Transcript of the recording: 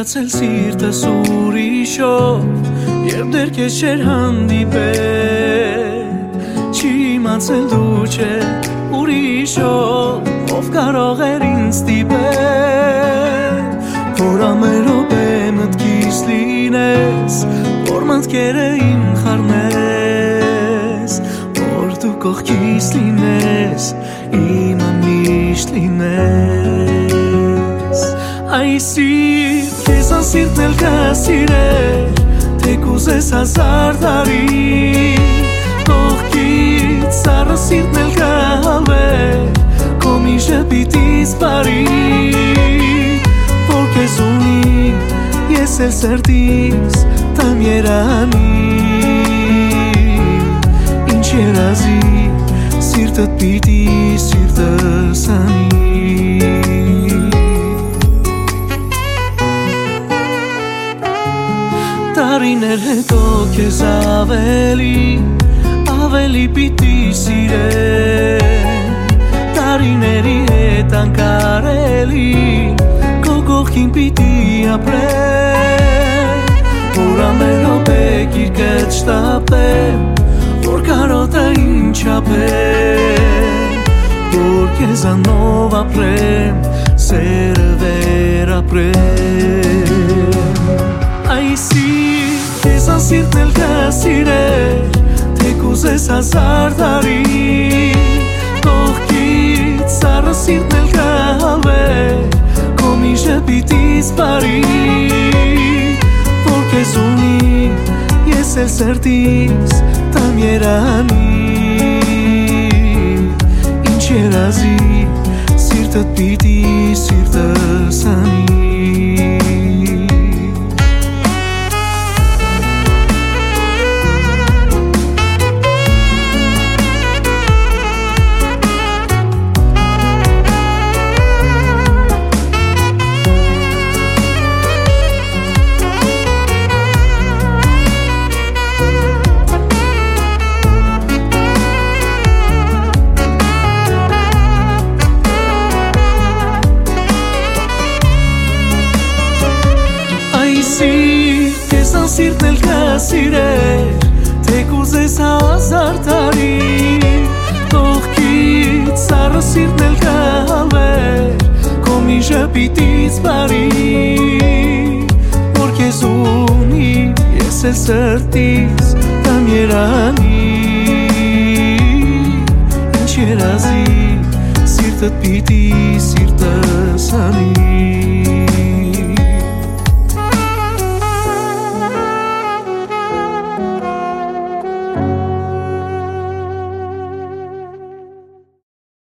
Լացել սիրտս ուրիշով Երբ դեր քեզ չէր հանդիպել Չի իմացել դու չէ ուրիշով Ով կարող էր ինձ ստիպել Որ ամեն րոպե մտքիս լինես Որ մտքերը իմ խառնես Որ դու կողքիս լինես Իմը միշտ լինես Այս սիրտ քեզ անսիրտն էլ կսիրեր Թե կուզես հազար տարի Կողքից սառը սիրտն էլ կհալվեր Քո մի ժպիտից բարի Որ քեզ ունի ես էլ սրտիս տամ երանի Ինչ երազի սիրտդ պիտի սիրտս անի Տարիներ հետո քեզ ավելի պիտի սիրեմ Տարիների հետ անկարելի Քո կողքին պիտի ապրեմ Որ ամեն րոպե գիրկդ շտապեմ Որ կարոտը ինչ ապեմ Որ քեզանով ապրեմ Սերը վերապրեմ Այս քեզ անսիրտն էլ կսիրեր Թե կուզես հազար տարի Կողքից սառը սիրտն էլ կհալվեր Քո մի ժպիտից բարի Որ քեզ ունի ես էլ սրտիս տամ երանի Ինչ երազի սիրտդ պիտի սիրտս անի Քեզ անսիրտն էլ կսիրեր Թե կուզես հազար տարի Կողքից սառը սիրտն էլ կհալվեր Քո մի ժպիտից բարի Որ քեզ ունի ես էլ սրտիս տամ երանի Ինչ երազի սիրտդ պիտի